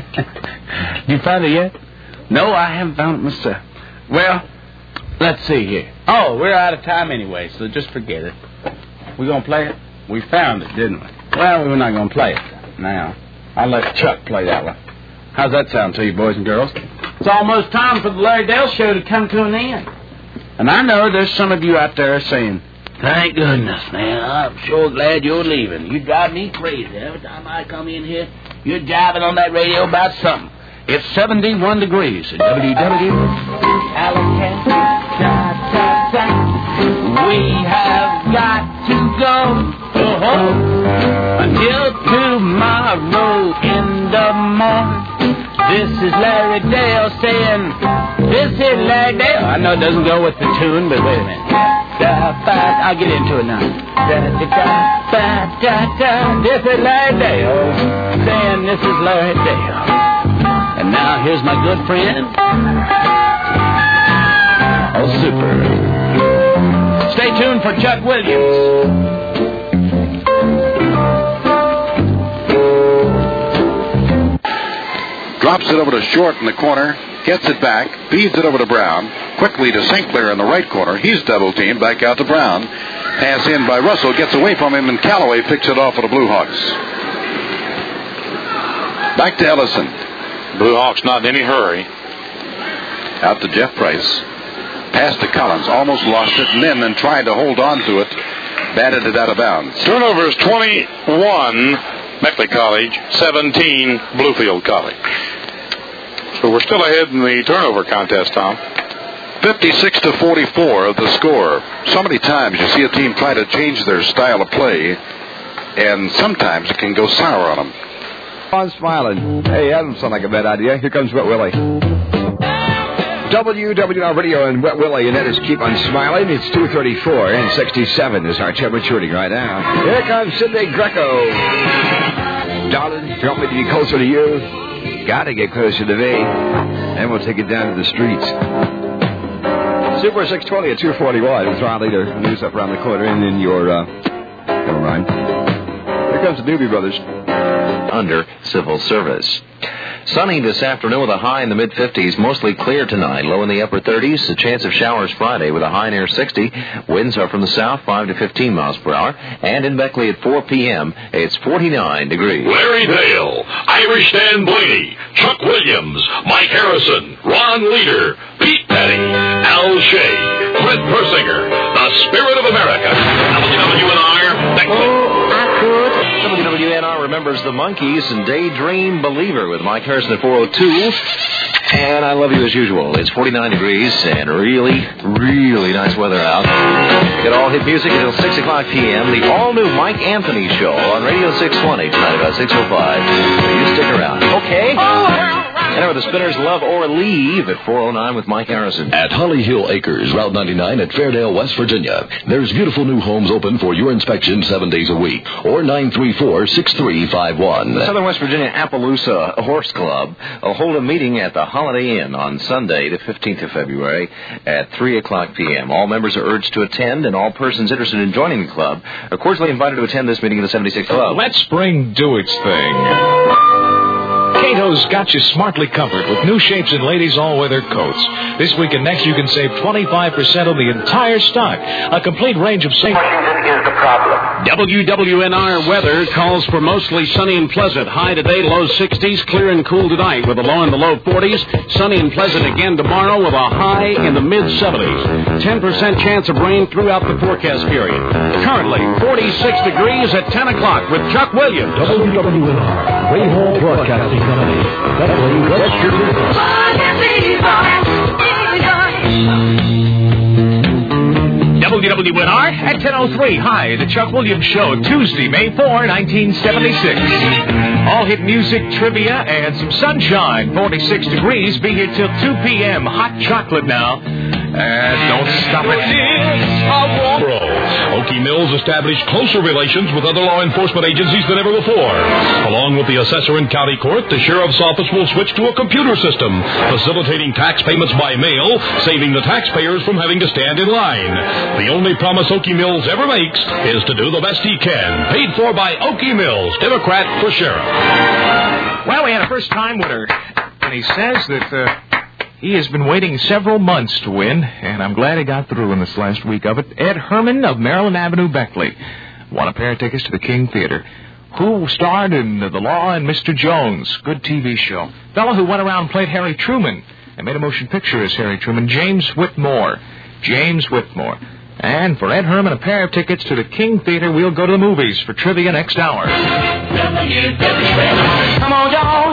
You found it yet? No, I haven't found it myself. Well, let's see here. Oh, we're out of time anyway, so just forget it. We gonna play it? We found it, didn't we? Well, we're not gonna play it now. I'll let Chuck play that one. How's that sound to you, boys and girls? It's almost time for the Larry Dale Show to come to an end. And I know there's some of you out there saying, thank goodness, man, I'm sure glad you're leaving. You drive me crazy. Every time I come in here, you're jiving on that radio about something. It's 71 degrees at WW. Alicante, we have got to go until tomorrow in the morning. This is Larry Dale saying, this is Larry Dale. I know it doesn't go with the tune, but wait a minute. I'll get into it now. This is Larry Dale saying, this is Larry Dale. And now here's my good friend. Oh, super. Stay tuned for Chuck Williams. Drops it over to Short in the corner, gets it back, feeds it over to Brown, quickly to St. Clair in the right corner. He's double-teamed, back out to Brown. Pass in by Russell, gets away from him, and Callaway picks it off for the Blue Hawks. Back to Ellison. Blue Hawks not in any hurry. Out to Jeff Price. Pass to Collins, almost lost it, and then tried to hold on to it. Batted it out of bounds. Turnover is 21, Beckley College, 17, Bluefield College. So we're still ahead in the turnover contest, Tom. 56-44 the score. So many times you see a team try to change their style of play, and sometimes it can go sour on them. On smiling. Hey, that doesn't sound like a bad idea. Here comes Wet Willie. WWR Radio and Wet Willie, and that is Keep on Smiling. It's 2:34 and 67 is our temperature reading right now. Here comes Sidney Greco. Darling, if you want me to be closer to you, gotta get closer to me. And we'll take it down to the streets. Super 620 at 241 is our leader. News up around the corner and in your, never mind. Here comes the Doobie Brothers. Under civil service. Sunny this afternoon with a high in the mid-50s, mostly clear tonight, low in the upper 30s, a chance of showers Friday with a high near 60. Winds are from the south, 5 to 15 miles per hour. And in Beckley at 4 p.m., it's 49 degrees. Larry Dale, Irish Dan Blaney, Chuck Williams, Mike Harrison, Ron Leader, Pete Petty, Al Shea, Clint Persinger, the Spirit of America. WWNR, Beckley. WWNR remembers the Monkees and Daydream Believer with Mike Harrison at 4:02. And I love you as usual. It's 49 degrees and really, really nice weather out. Get all hit music until 6 o'clock p.m. The all-new Mike Anthony Show on Radio 620 tonight about 6:05. So you stick around. Okay? And over the Spinners Love or Leave at 4:09 with Mike Harrison. At Holly Hill Acres, Route 99 at Fairdale, West Virginia. There's beautiful new homes open for your inspection 7 days a week. Or 934-6351. The Southern West Virginia Appaloosa Horse Club will hold a meeting at the Holiday Inn on Sunday, the 15th of February at 3 o'clock p.m. All members are urged to attend, and all persons interested in joining the club are cordially invited to attend this meeting in the 76th Club. Let spring do its thing. Cato's got you smartly comfort with new shapes in ladies' all-weather coats. This week and next, you can save 25% on the entire stock. A complete range of safe. Washington is the problem. WWNR weather calls for mostly sunny and pleasant. High today, low 60s, clear and cool tonight with a low in the low 40s. Sunny and pleasant again tomorrow with a high in the mid-70s. 10% chance of rain throughout the forecast period. Currently, 46 degrees at 10 o'clock with Chuck Williams. WWNR, Ray Hall Broadcasting Company, Beckley, West WWNR at 10:03. Hi, the Chuck Williams Show, Tuesday, May 4, 1976. All hit music, trivia, and some sunshine. 46 degrees. Be here till 2 p.m. Hot chocolate now. Don't stop it. Okie Mills established closer relations with other law enforcement agencies than ever before. Along with the assessor and county court, the sheriff's office will switch to a computer system, facilitating tax payments by mail, saving the taxpayers from having to stand in line. The only promise Okie Mills ever makes is to do the best he can. Paid for by Okie Mills, Democrat for sheriff. Well, we had a first-time winner, and he says that he has been waiting several months to win, and I'm glad he got through in this last week of it. Ed Herman of Maryland Avenue, Beckley, won a pair of tickets to the King Theater. Who starred in The Law and Mr. Jones? Good TV show. Fellow who went around and played Harry Truman and made a motion picture as Harry Truman, James Whitmore. James Whitmore. And for Ed Herman, a pair of tickets to the King Theater. We'll go to the movies for trivia next hour. Come on, y'all.